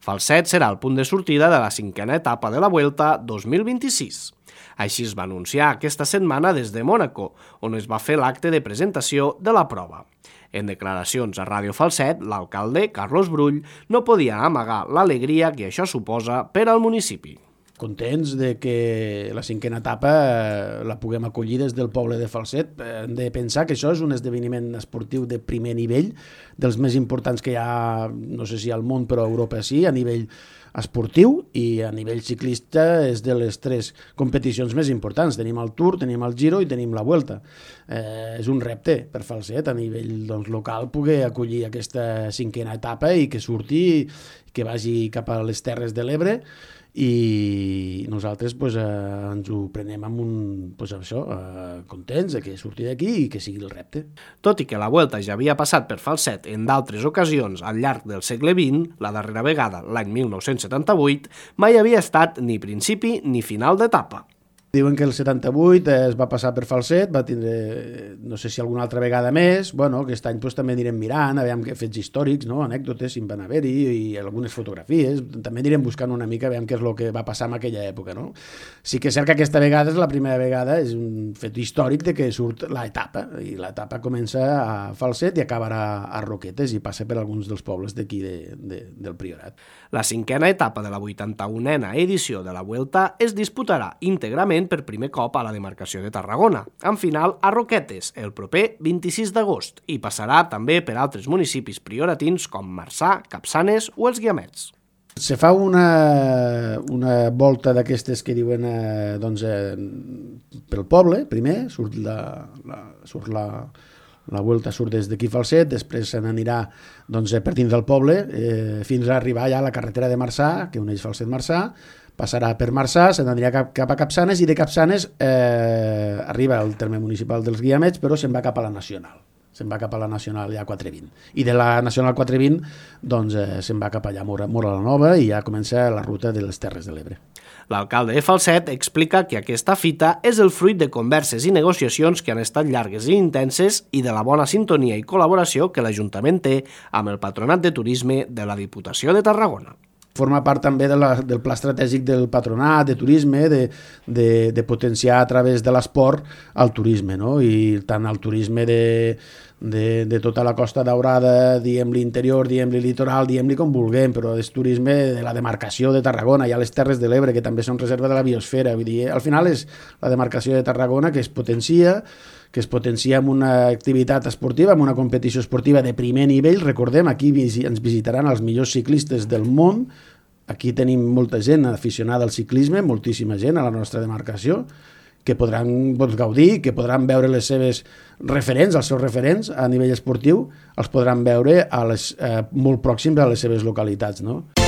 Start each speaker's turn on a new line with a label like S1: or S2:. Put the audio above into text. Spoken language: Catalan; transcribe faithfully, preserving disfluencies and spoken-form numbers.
S1: Falset serà el punt de sortida de la cinquena etapa de la Vuelta dos mil vint-i-sis. Així es va anunciar aquesta setmana des de Mònaco, on es va fer l'acte de presentació de la prova. En declaracions a Ràdio Falset, l'alcalde, Carlos Brull, no podia amagar l'alegria que això suposa per al municipi.
S2: Contents de que la cinquena etapa la puguem acollir des del poble de Falset. Hem de pensar que això és un esdeveniment esportiu de primer nivell, dels més importants que hi ha, no sé si al món, però a Europa sí, a nivell esportiu, i a nivell ciclista és de les tres competicions més importants. Tenim el Tour, tenim el Giro i tenim la Vuelta. Eh, és un repte per Falset a nivell doncs, local poder acollir aquesta cinquena etapa i que surti, que vagi cap a les Terres de l'Ebre, i nosaltres pues, eh, ens ho prenem amb un, pues, això, eh, contents de que surti d'aquí i que sigui el repte.
S1: Tot i que la Vuelta ja havia passat per Falset en d'altres ocasions al llarg del segle vint, la darrera vegada, l'any mil nou-cents setanta-vuit, mai havia estat ni principi ni final d'etapa.
S2: Diuen que el setanta-vuit es va passar per Falset, va tindre, no sé si alguna altra vegada més, bueno, aquest any pues, també anirem mirant, aviam que fets històrics, no? Anècdotes, si en van haver-hi, i algunes fotografies, també anirem buscant una mica, aviam què és el que va passar en aquella època, no? Sí que és cert que aquesta vegada és la primera vegada, és un fet històric de que surt l'etapa, i l'etapa comença a Falset i acabarà a Roquetes i passa per alguns dels pobles d'aquí de, de, del Priorat.
S1: La cinquena etapa de la vuitanta-unena edició de la Vuelta es disputarà íntegrament per primer cop a la demarcació de Tarragona, amb final a Roquetes el proper vint-i-sis d'agost, i passarà també per altres municipis prioratins com Marçà, Capçanes o els Guiamets.
S2: Se fa una, una volta d'aquestes que diuen eh, doncs, eh, pel poble, primer, surt la, la, surt la, la Vuelta surt des d'aquí Falset, després se n'anirà doncs, per dins del poble eh, fins a arribar ja a la carretera de Marçà, que uneix Falset-Marçà, passarà per Marçà, se n'anirà cap, cap a Capçanes i de Capçanes eh, arriba al terme municipal dels Guiamets, però se'n va cap a la Nacional. Se'n va cap a la Nacional ja quatre vint. I de la Nacional quatre vint doncs, eh, se'n va cap allà a Mora, Mora la Nova i ja comença la ruta de les Terres de l'Ebre.
S1: L'alcalde de Falset explica que aquesta fita és el fruit de converses i negociacions que han estat llargues i intenses i de la bona sintonia i col·laboració que l'Ajuntament té amb el Patronat de Turisme de la Diputació de Tarragona.
S2: Forma part també de la, del pla estratègic del patronat, de turisme, de, de, de potenciar a través de l'esport el turisme, no? I tant el turisme de, de, de tota la Costa Daurada, diguem-li interior, diguem-li litoral, diguem-li com vulguem, però és turisme de la demarcació de Tarragona, hi ha les Terres de l'Ebre, que també són reserva de la biosfera, vull dir, al final és la demarcació de Tarragona que es potencia, que es potencia amb una activitat esportiva, amb una competició esportiva de primer nivell. Recordem, aquí ens visitaran els millors ciclistes del món. Aquí tenim molta gent aficionada al ciclisme, moltíssima gent a la nostra demarcació, que podran doncs, gaudir, que podran veure les seves referents, els seus referents a nivell esportiu, els podran veure a les, eh, molt pròxims a les seves localitats, no?